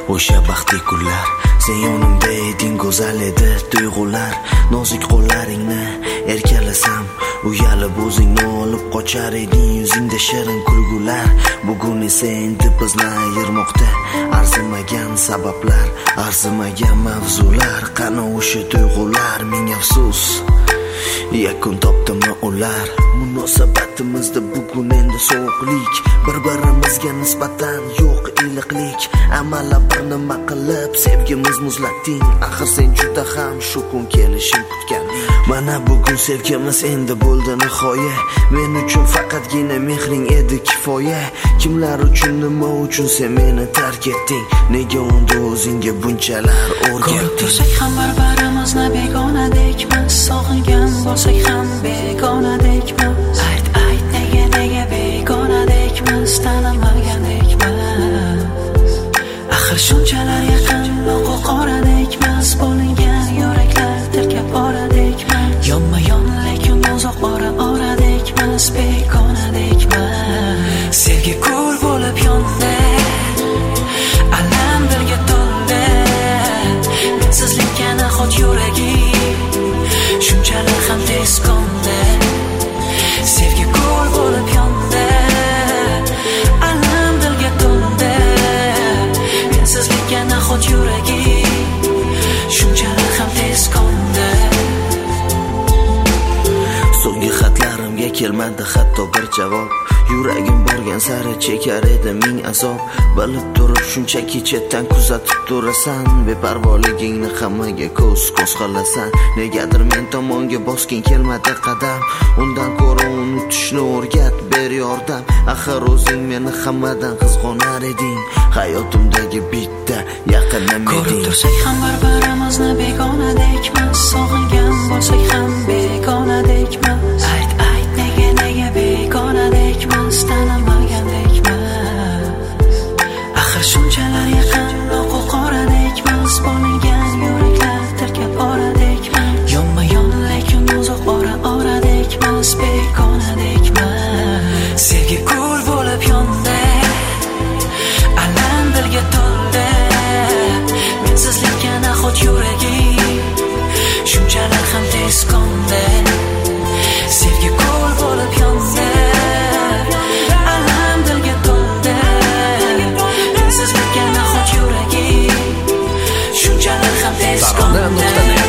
O'sha baxtli kunlar sen yonimda eding, go'zal edi tuyg'ular. Nozik qo'llaringni erkalasam uyalib o'zingni olib qochar eding, yuzingda shirin kulgular. Bugun esa endi bizni ayirmoqda arzimagan sabablar, arzimagan mavzular. Qani o'sha tuyg'ular, ming afsus yakun topdimi ular. Munosabatimizda bugun endi sovuqlik, bir-birimizga nisbatan yo'q iliqlik. Amalla bir nima qilib sevgimiz muzlatding, axir sen juda ham shu kun kelishini kutganding. Mana bugun sevgimiz endi bo'ldi nihoya, men uchun faqatgina mehring edi kifoya. Kimlar uchun, nima uchun sen meni tark etding? Nega unda o'zingga bunchalar o'rgatding? Tursak ham bir-birimizni begonadekmiz, sog'ingan bo'lsak ham begonadekmiz. Ayt nega begonadekmiz, tanimagandekmiz. Axir shunchalar yaqin qoradekmiz, bo'lingan yuraklar tirkab boradekmiz. Yonma-yon lekin uzoq oradekmiz, begonadekmiz. Sevgi kul bo'lib yondi, alam dilga to'ldi. Mensizlikka nahot yuragim shunchalar ham tez qo'ndi. Sevgi kul bo'lib yondi, alam dilga to'ldi. Mensizlikka nahot yuragim shunchalar ham tez qo'ndi. So'nggi xatlarimga kelmadi hatto bir javob. Yuragim borgan sari chekar edi ming azob. Bilib turib shunchaki chetdan kuzatib turasan, beparvoligingni hammaga ko'z qilasan. Negadir men tomonga bosging kelmadi qadam, undan ko'ra unutishni o'rgat, ber yordam. Axir o'zing meni hammadan qizg'onar eding, hayotimdagi bitta yaqinim eding. Ko'rib tursak ham bir-birimizni begonadekmiz, sog'ingan bo'lsak ham begonadekmiz. Ayt nega begonadekmiz, tanimagandekmiz. Axir shunchalar yaqin qoradekmiz, bo'lingan yuraklar tirkab boradekmiz. Yonma-yon lekin uzoq oradekmiz, begonadekmiz. Sevgi kul bo'lib yondi, alam dilga to'ldi. Mensizlikka nahot yuragim shunchalar ham tez qo'ndi. Sevgi kul bo'lib yondi, alam dilga to'ldi. Mensizlikka nahot yuragim shunchalar ham tez qo'ndi.